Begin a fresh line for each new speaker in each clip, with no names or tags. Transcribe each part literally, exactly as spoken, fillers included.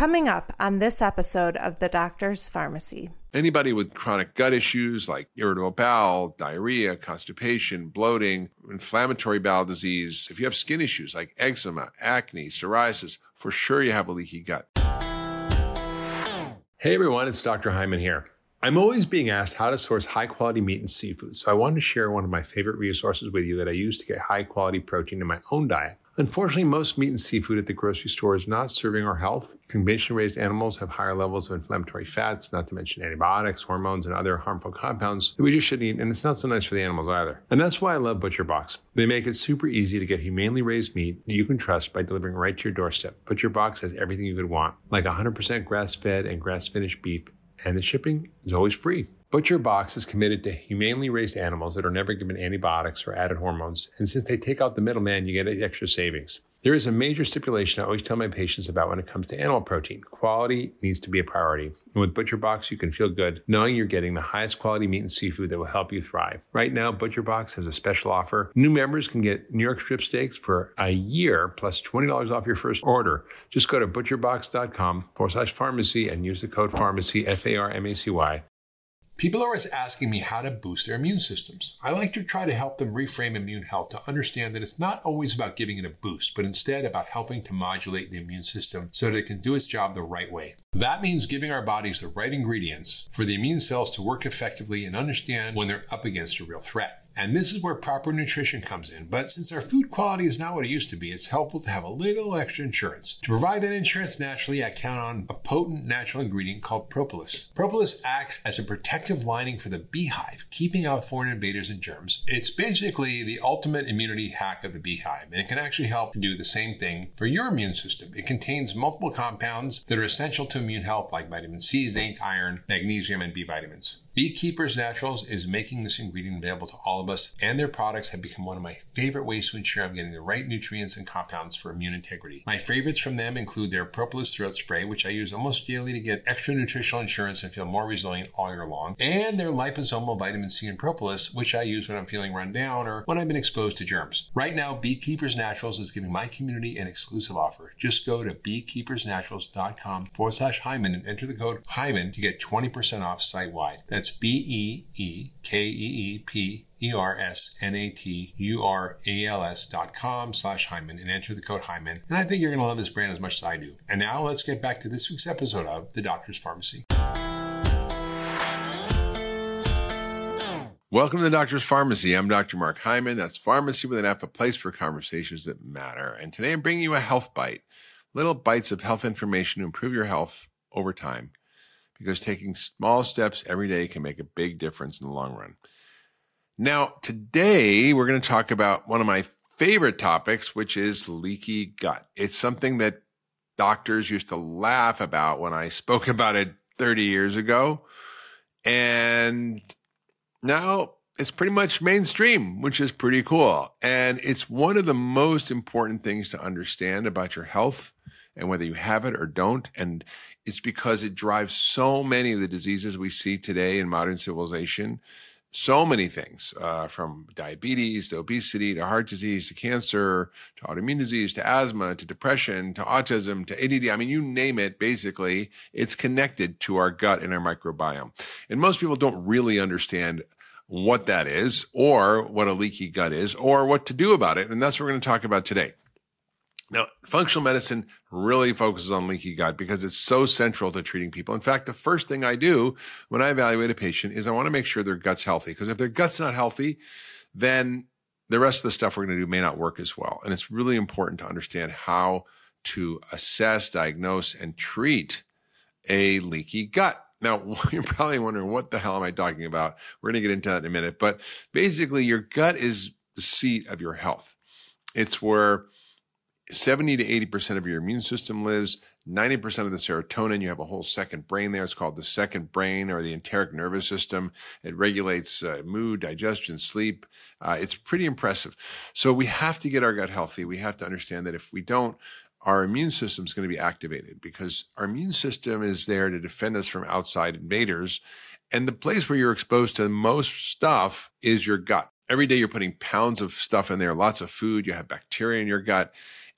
Coming up on this episode of The Doctor's Pharmacy.
Anybody with chronic gut issues like irritable bowel, diarrhea, constipation, bloating, inflammatory bowel disease, if you have skin issues like eczema, acne, psoriasis, for sure you have a leaky gut.
Hey everyone, it's Doctor Hyman here. I'm always being asked how to source high-quality meat and seafood, so I wanted to share one of my favorite resources with you that I use to get high-quality protein in my own diet. Unfortunately, most meat and seafood at the grocery store is not serving our health. Conventionally raised animals have higher levels of inflammatory fats, not to mention antibiotics, hormones, and other harmful compounds that we just shouldn't eat, and it's not so nice for the animals either. And that's why I love ButcherBox. They make it super easy to get humanely raised meat that you can trust by delivering right to your doorstep. ButcherBox has everything you could want, like one hundred percent grass-fed and grass-finished beef, and the shipping is always free. ButcherBox is committed to humanely raised animals that are never given antibiotics or added hormones, and since they take out the middleman, you get extra savings. There is a major stipulation I always tell my patients about when it comes to animal protein. Quality needs to be a priority. And with ButcherBox, you can feel good knowing you're getting the highest quality meat and seafood that will help you thrive. Right now, ButcherBox has a special offer. New members can get New York strip steaks for a year plus twenty dollars off your first order. Just go to butcherbox.com forward slash pharmacy and use the code pharmacy, F A R M A C Y.
People are always asking me how to boost their immune systems. I like to try to help them reframe immune health to understand that it's not always about giving it a boost, but instead about helping to modulate the immune system so that it can do its job the right way. That means giving our bodies the right ingredients for the immune cells to work effectively and understand when they're up against a real threat. And this is where proper nutrition comes in. But since our food quality is not what it used to be, it's helpful to have a little extra insurance. To provide that insurance naturally, I count on a potent natural ingredient called propolis. Propolis acts as a protective lining for the beehive, keeping out foreign invaders and germs. It's basically the ultimate immunity hack of the beehive, and it can actually help do the same thing for your immune system. It contains multiple compounds that are essential to immune health like vitamin C, zinc, iron, magnesium, and B vitamins. Beekeepers Naturals is making this ingredient available to all of us, and their products have become one of my favorite ways to ensure I'm getting the right nutrients and compounds for immune integrity. My favorites from them include their Propolis Throat Spray, which I use almost daily to get extra nutritional insurance and feel more resilient all year long, and their liposomal vitamin C and propolis, which I use when I'm feeling run down or when I've been exposed to germs. Right now, Beekeepers Naturals is giving my community an exclusive offer. Just go to beekeepersnaturals.com forward slash Hyman and enter the code Hyman to get twenty percent off site-wide. That's B E E K E E P E R S N A T U R A L S dot com slash Hyman and enter the code Hyman. And I think you're going to love this brand as much as I do. And now let's get back to this week's episode of The Doctor's Pharmacy.
Welcome to The Doctor's Pharmacy. I'm Doctor Mark Hyman. That's pharmacy with an F, a place for conversations that matter. And today I'm bringing you a health bite, little bites of health information to improve your health over time, because taking small steps every day can make a big difference in the long run. Now, today we're going to talk about one of my favorite topics, which is leaky gut. It's something that doctors used to laugh about when I spoke about it thirty years ago. And now it's pretty much mainstream, which is pretty cool. And it's one of the most important things to understand about your health and whether you have it or don't. And it's because it drives so many of the diseases we see today in modern civilization. So many things, uh, from diabetes to obesity to heart disease to cancer to autoimmune disease to asthma to depression to autism to A D D. I mean, you name it, basically, it's connected to our gut and our microbiome. And most people don't really understand what that is or what a leaky gut is or what to do about it. And that's what we're going to talk about today. Now, functional medicine really focuses on leaky gut because it's so central to treating people. In fact, the first thing I do when I evaluate a patient is I want to make sure their gut's healthy, because if their gut's not healthy, then the rest of the stuff we're going to do may not work as well. And it's really important to understand how to assess, diagnose, and treat a leaky gut. Now, you're probably wondering, what the hell am I talking about? We're going to get into that in a minute. But basically, your gut is the seat of your health. It's where seventy to eighty percent of your immune system lives, ninety percent of the serotonin. You have a whole second brain there. It's called the second brain, or the enteric nervous system. It regulates uh, mood, digestion, sleep. Uh, it's pretty impressive. So we have to get our gut healthy. We have to understand that if we don't, our immune system is going to be activated, because our immune system is there to defend us from outside invaders. And the place where you're exposed to most stuff is your gut. Every day you're putting pounds of stuff in there, lots of food. You have bacteria in your gut.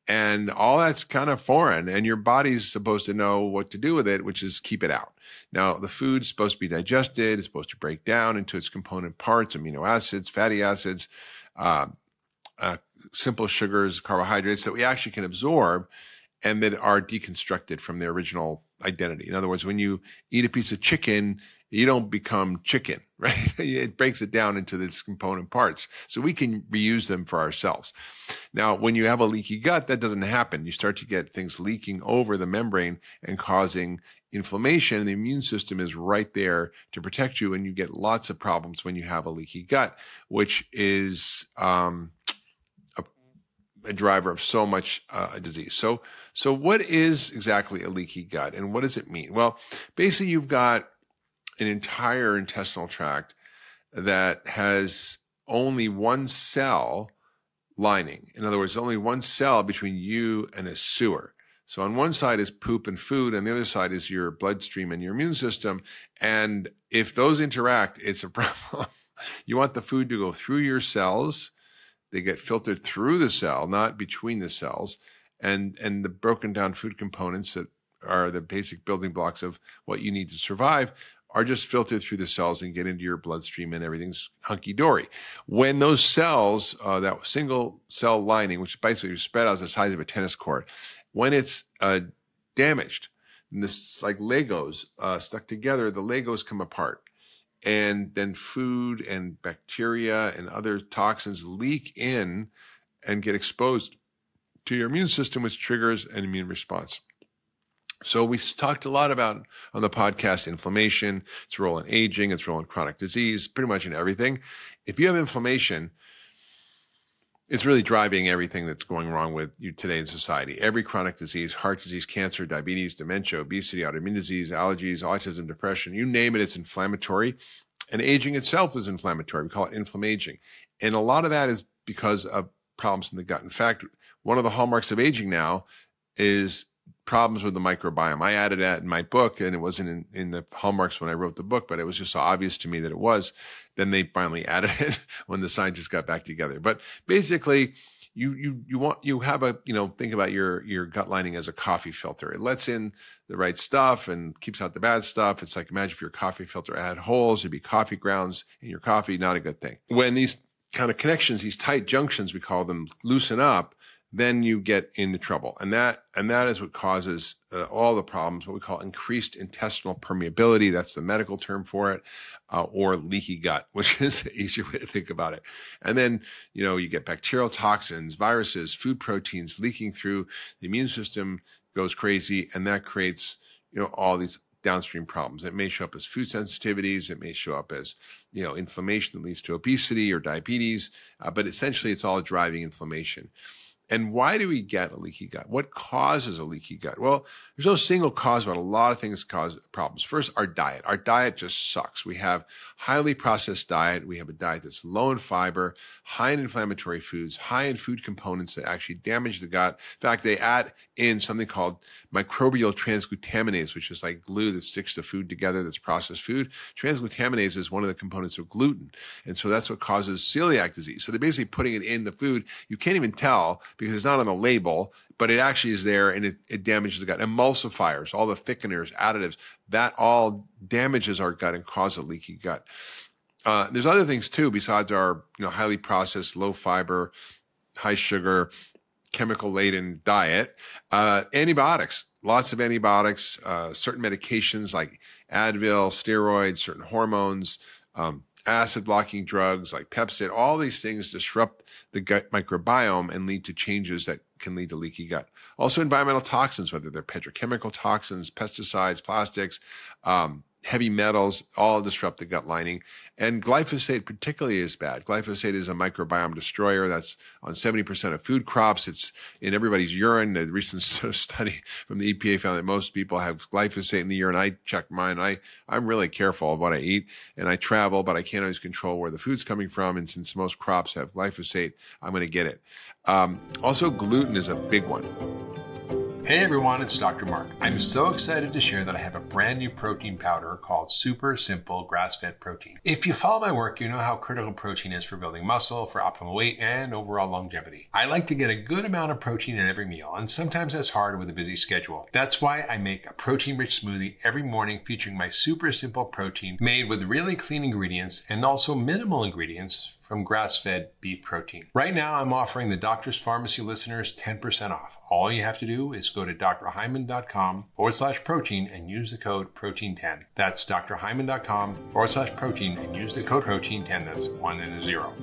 And all that's kind of foreign, and your body's supposed to know what to do with it, which is keep it out. Now, the food's supposed to be digested. It's supposed to break down into its component parts, amino acids, fatty acids, uh, uh, simple sugars, carbohydrates that we actually can absorb and that are deconstructed from their original identity. In other words, when you eat a piece of chicken, you don't become chicken, right? It breaks it down into its component parts. So we can reuse them for ourselves. Now, when you have a leaky gut, that doesn't happen. You start to get things leaking over the membrane and causing inflammation. The immune system is right there to protect you, and you get lots of problems when you have a leaky gut, which is um, a, a driver of so much uh, disease. So, so what is exactly a leaky gut, and what does it mean? Well, basically, you've got an entire intestinal tract that has only one cell lining. In other words, only one cell between you and a sewer. So on one side is poop and food, and the other side is your bloodstream and your immune system. And if those interact, it's a problem. You want the food to go through your cells. They get filtered through the cell, not between the cells. And, and the broken down food components that are the basic building blocks of what you need to survive are just filtered through the cells and get into your bloodstream, and everything's hunky-dory. When those cells, uh, that single cell lining, which basically is spread out the size of a tennis court, when it's uh, damaged, and this like Legos uh, stuck together, the Legos come apart. And then food and bacteria and other toxins leak in and get exposed to your immune system, which triggers an immune response. So we talked a lot about on the podcast inflammation, its role in aging, its role in chronic disease, pretty much in everything. If you have inflammation, it's really driving everything that's going wrong with you today in society. Every chronic disease, heart disease, cancer, diabetes, dementia, obesity, autoimmune disease, allergies, autism, depression, you name it, it's inflammatory. And aging itself is inflammatory. We call it inflammaging. And a lot of that is because of problems in the gut. In fact, one of the hallmarks of aging now is problems with the microbiome. I added that in my book, and it wasn't in, in the hallmarks when I wrote the book, but it was just so obvious to me that it was. Then they finally added it when the scientists got back together. But basically, you you you want you have a you know think about your your gut lining as a coffee filter. It lets in the right stuff and keeps out the bad stuff. It's like, imagine if your coffee filter had holes, there'd be coffee grounds in your coffee. Not a good thing. When these kind of connections, these tight junctions, we call them, loosen up, then you get into trouble. And that and that is what causes uh, all the problems, what we call increased intestinal permeability. That's the medical term for it, uh, or leaky gut, which is the easier way to think about it. And then, you know, you get bacterial toxins, viruses, food proteins leaking through. The immune system goes crazy, and that creates, you know, all these downstream problems. It may show up as food sensitivities. It may show up as, you know, inflammation that leads to obesity or diabetes. Uh, but essentially, it's all driving inflammation. And why do we get a leaky gut? What causes a leaky gut? Well, there's no single cause, but a lot of things cause problems. First, our diet. Our diet just sucks. We have highly processed diet. We have a diet that's low in fiber, high in inflammatory foods, high in food components that actually damage the gut. In fact, they add in something called microbial transglutaminase, which is like glue that sticks the food together that's processed food. Transglutaminase is one of the components of gluten. And so that's what causes celiac disease. So they're basically putting it in the food. You can't even tell because it's not on the label, but it actually is there, and it, it damages the gut. Emulsifiers, all the thickeners, additives, that all damages our gut and causes a leaky gut. Uh, there's other things too, besides our you know highly processed, low fiber, high sugar, chemical-laden diet. Uh, antibiotics, lots of antibiotics, uh, certain medications like Advil, steroids, certain hormones, um, acid-blocking drugs like Pepcid, all these things disrupt the gut microbiome and lead to changes that can lead to leaky gut. Also, environmental toxins, whether they're petrochemical toxins, pesticides, plastics, um, heavy metals, all disrupt the gut lining. And glyphosate particularly is bad. Glyphosate is a microbiome destroyer. That's on seventy percent of food crops. It's in everybody's urine. A recent study from the E P A found that most people have glyphosate in the urine. I check mine. I, I'm really careful of what I eat, and I travel, but I can't always control where the food's coming from. And since most crops have glyphosate, I'm going to get it. Um, also, gluten is a big one.
Hey everyone, it's Doctor Mark. I'm so excited to share that I have a brand new protein powder called Super Simple Grass-Fed Protein. If you follow my work, you know how critical protein is for building muscle, for optimal weight, and overall longevity. I like to get a good amount of protein in every meal, and sometimes that's hard with a busy schedule. That's why I make a protein-rich smoothie every morning featuring my Super Simple Protein made with really clean ingredients and also minimal ingredients from grass-fed beef protein. Right now, I'm offering the Doctor's Pharmacy listeners ten percent off. All you have to do is go to drhyman.com forward slash protein and use the code protein ten. That's drhyman.com forward slash protein and use the code protein ten. That's one and a zero.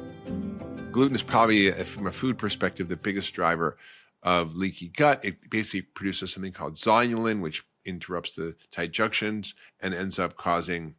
Gluten is probably, from a food perspective, the biggest driver of leaky gut. It basically produces something called zonulin, which interrupts the tight junctions and ends up causing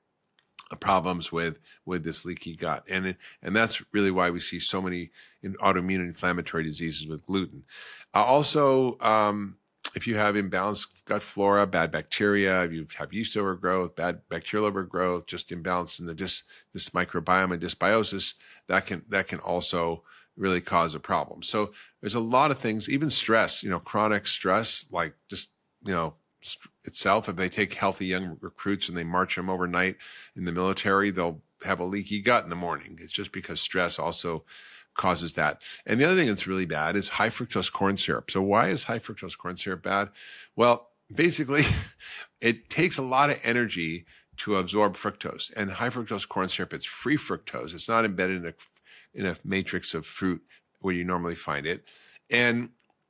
problems with with this leaky gut, and it, and that's really why we see so many in autoimmune inflammatory diseases with gluten. Uh, also, um, if you have imbalanced gut flora, bad bacteria, if you have yeast overgrowth, bad bacterial overgrowth, just imbalance in the dis, this microbiome and dysbiosis, that can that can also really cause a problem. So there's a lot of things, even stress, you know, chronic stress, like just you know. itself, if they take healthy young recruits and they march them overnight in the military, they'll have a leaky gut in the morning. It's just because stress also causes that. And the other thing that's really bad is high fructose corn syrup. So why is high fructose corn syrup bad? Well, basically, it takes a lot of energy to absorb fructose. And high fructose corn syrup, it's free fructose. It's not embedded in a, in a matrix of fruit where you normally find it. And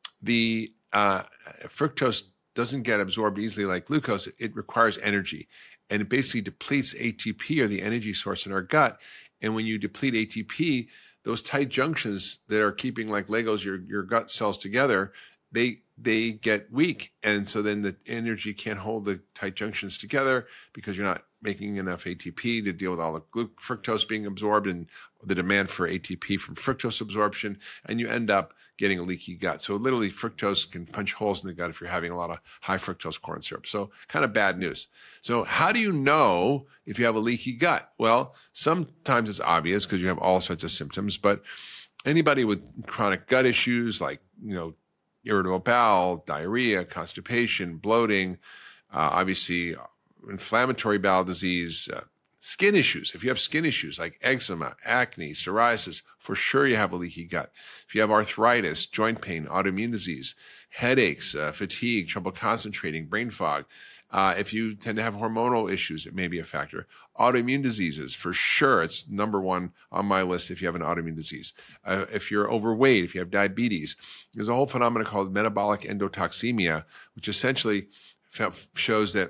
the uh, fructose doesn't get absorbed easily like glucose. It requires energy, and it basically depletes A T P, or the energy source in our gut. And when you deplete A T P, those tight junctions that are keeping, like Legos, your, your gut cells together, they they get weak. And so then the energy can't hold the tight junctions together because you're not making enough A T P to deal with all the glu- fructose being absorbed and the demand for A T P from fructose absorption, and you end up getting a leaky gut. So literally fructose can punch holes in the gut if you're having a lot of high fructose corn syrup. So kind of bad news. So how do you know if you have a leaky gut? Well, sometimes it's obvious because you have all sorts of symptoms, but anybody with chronic gut issues like, you know, irritable bowel, diarrhea, constipation, bloating, uh, obviously inflammatory bowel disease, uh, skin issues. If you have skin issues like eczema, acne, psoriasis, for sure you have a leaky gut. If you have arthritis, joint pain, autoimmune disease, headaches, uh, fatigue, trouble concentrating, brain fog, uh, if you tend to have hormonal issues, it may be a factor. Autoimmune diseases, for sure, it's number one on my list if you have an autoimmune disease. Uh, if you're overweight, if you have diabetes, there's a whole phenomenon called metabolic endotoxemia, which essentially f- shows that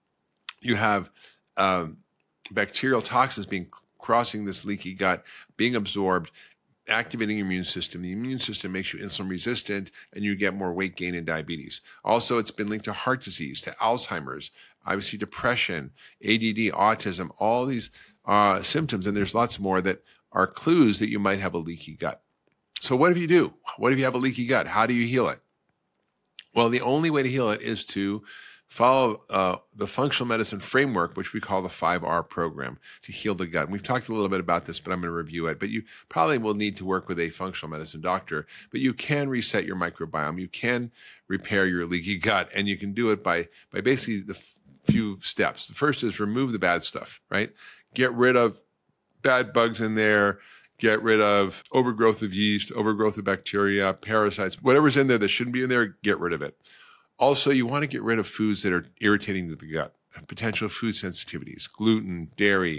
you have um, bacterial toxins being crossing this leaky gut, being absorbed, activating your immune system. The immune system makes you insulin resistant, and you get more weight gain and diabetes. Also, it's been linked to heart disease, to Alzheimer's, obviously depression, A D D, autism, all these uh, symptoms, and there's lots more that are clues that you might have a leaky gut. So what if you do? What if you have a leaky gut? How do you heal it? Well, the only way to heal it is to follow uh, the functional medicine framework, which we call the five R program, to heal the gut. And we've talked a little bit about this, but I'm going to review it. But you probably will need to work with a functional medicine doctor, but you can reset your microbiome. You can repair your leaky gut, and you can do it by, by basically the f- few steps. The first is remove the bad stuff, right? Get rid of bad bugs in there. Get rid of overgrowth of yeast, overgrowth of bacteria, parasites, whatever's in there that shouldn't be in there, get rid of it. Also, you want to get rid of foods that are irritating to the gut, potential food sensitivities, gluten, dairy,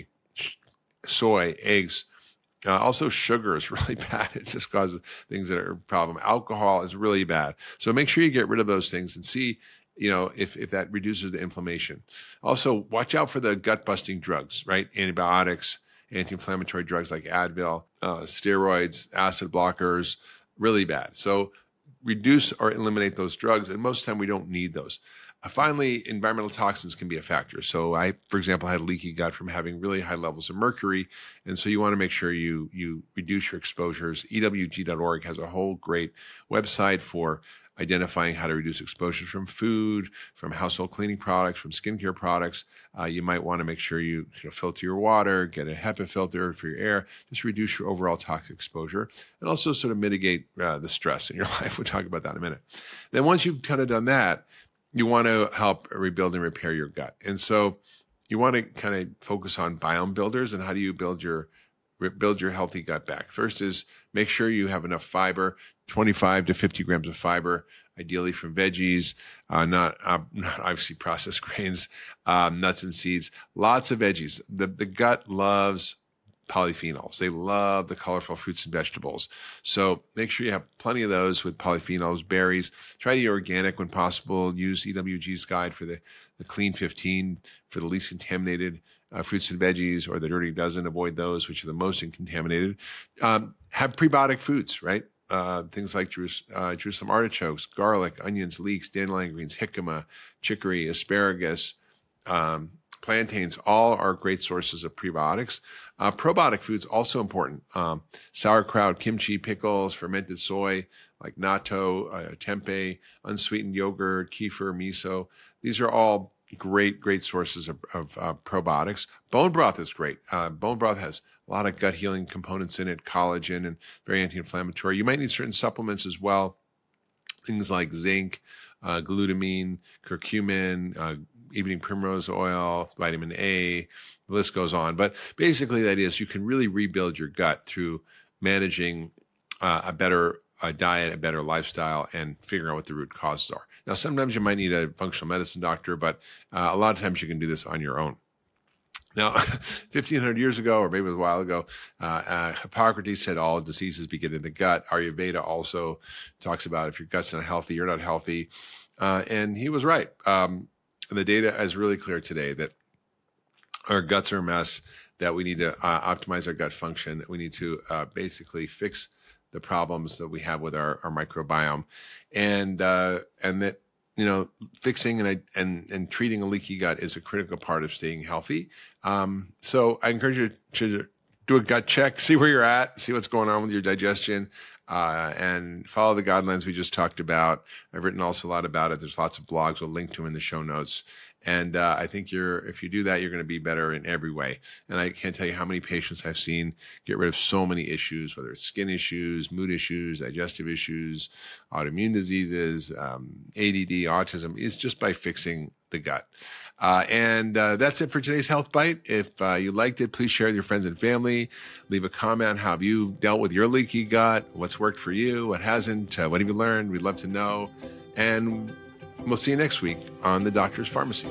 soy, eggs. Uh, also, sugar is really bad. It just causes things that are a problem. Alcohol is really bad. So make sure you get rid of those things and see, you know, if, if that reduces the inflammation. Also, watch out for the gut-busting drugs, right? Antibiotics, anti-inflammatory drugs like Advil, uh, steroids, acid blockers, really bad. So reduce or eliminate those drugs, and most of the time we don't need those. Uh, finally, environmental toxins can be a factor. So I, for example, had leaky gut from having really high levels of mercury, and so you want to make sure you you reduce your exposures. E W G dot org has a whole great website for identifying how to reduce exposures from food, from household cleaning products, from skincare products. Uh, you might want to make sure you, you know, filter your water, get a HEPA filter for your air, just reduce your overall toxic exposure, and also sort of mitigate uh, the stress in your life. We'll talk about that in a minute. Then once you've kind of done that, you want to help rebuild and repair your gut. And so you want to kind of focus on biome builders and how do you build your build your healthy gut back. First is make sure you have enough fiber, twenty-five to fifty grams of fiber, ideally from veggies, uh, not uh, not obviously processed grains, um, nuts and seeds, lots of veggies. The, the gut loves polyphenols. They love the colorful fruits and vegetables. So make sure you have plenty of those with polyphenols, berries. Try to eat organic when possible. Use E W G's guide for the, the Clean fifteen for the least contaminated uh, fruits and veggies, or the Dirty Dozen. Avoid those, which are the most contaminated. Um, have prebiotic foods, right? Uh, things like Jerus- uh, Jerusalem artichokes, garlic, onions, leeks, dandelion greens, jicama, chicory, asparagus, um, plantains, all are great sources of prebiotics. Uh, probiotic foods, also important. Um, sauerkraut, kimchi, pickles, fermented soy, like natto, uh, tempeh, unsweetened yogurt, kefir, miso. These are all great, great sources of, of uh, probiotics. Bone broth is great. Uh, bone broth has a lot of gut healing components in it, collagen, and very anti-inflammatory. You might need certain supplements as well, things like zinc, uh, glutamine, curcumin, uh, evening primrose oil, vitamin A, the list goes on. But basically the idea is you can really rebuild your gut through managing uh, a better a diet, a better lifestyle, and figuring out what the root causes are. Now, sometimes you might need a functional medicine doctor, but uh, a lot of times you can do this on your own. Now, fifteen hundred years ago, or maybe a while ago, uh, uh, Hippocrates said all diseases begin in the gut. Ayurveda also talks about if your gut's not healthy, you're not healthy. Uh, and he was right. Um, the data is really clear today that our guts are a mess, that we need to uh, optimize our gut function. We need to uh, basically fix the problems that we have with our, our microbiome, and uh, and that, you know, fixing and and and treating a leaky gut is a critical part of staying healthy. Um, so I encourage you to do a gut check, see where you're at, see what's going on with your digestion, uh, and follow the guidelines we just talked about. I've written also a lot about it. There's lots of blogs. We'll link to them in the show notes. And uh, I think you're, if you do that, you're going to be better in every way. And I can't tell you how many patients I've seen get rid of so many issues, whether it's skin issues, mood issues, digestive issues, autoimmune diseases, um, A D D, autism, is just by fixing the gut. Uh, and uh, that's it for today's Health Bite. If uh, you liked it, please share with your friends and family. Leave a comment. How have you dealt with your leaky gut? What's worked for you? What hasn't? Uh, what have you learned? We'd love to know. And we'll see you next week on The Doctor's Pharmacy.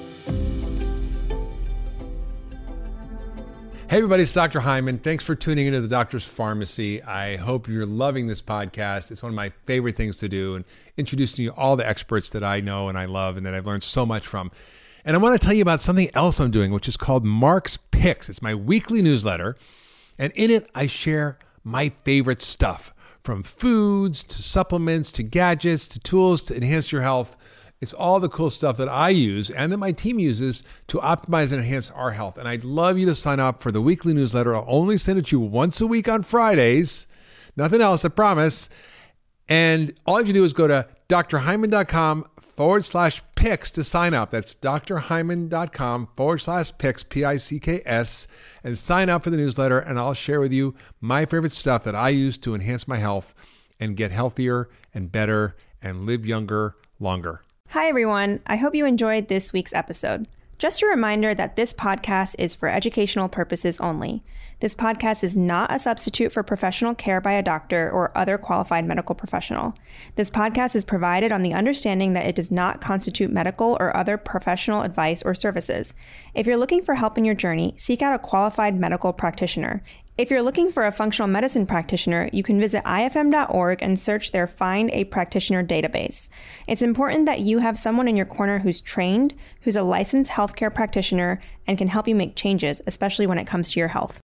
Hey, everybody, it's Doctor Hyman. Thanks for tuning into The Doctor's Pharmacy. I hope you're loving this podcast. It's one of my favorite things to do, and introducing you all the experts that I know and I love and that I've learned so much from. And I want to tell you about something else I'm doing, which is called Mark's Picks. It's my weekly newsletter, and in it, I share my favorite stuff, from foods to supplements to gadgets to tools to enhance your health. It's all the cool stuff that I use and that my team uses to optimize and enhance our health. And I'd love you to sign up for the weekly newsletter. I'll only send it to you once a week on Fridays. Nothing else, I promise. And all you have to do is go to drhyman.com forward slash picks to sign up. That's drhyman.com forward slash picks, P I C K S, and sign up for the newsletter. And I'll share with you my favorite stuff that I use to enhance my health and get healthier and better and live younger, longer.
Hi, everyone. I hope you enjoyed this week's episode. Just a reminder that this podcast is for educational purposes only. This podcast is not a substitute for professional care by a doctor or other qualified medical professional. This podcast is provided on the understanding that it does not constitute medical or other professional advice or services. If you're looking for help in your journey, seek out a qualified medical practitioner. If you're looking for a functional medicine practitioner, you can visit I F M dot org and search their Find a Practitioner database. It's important that you have someone in your corner who's trained, who's a licensed healthcare practitioner, and can help you make changes, especially when it comes to your health.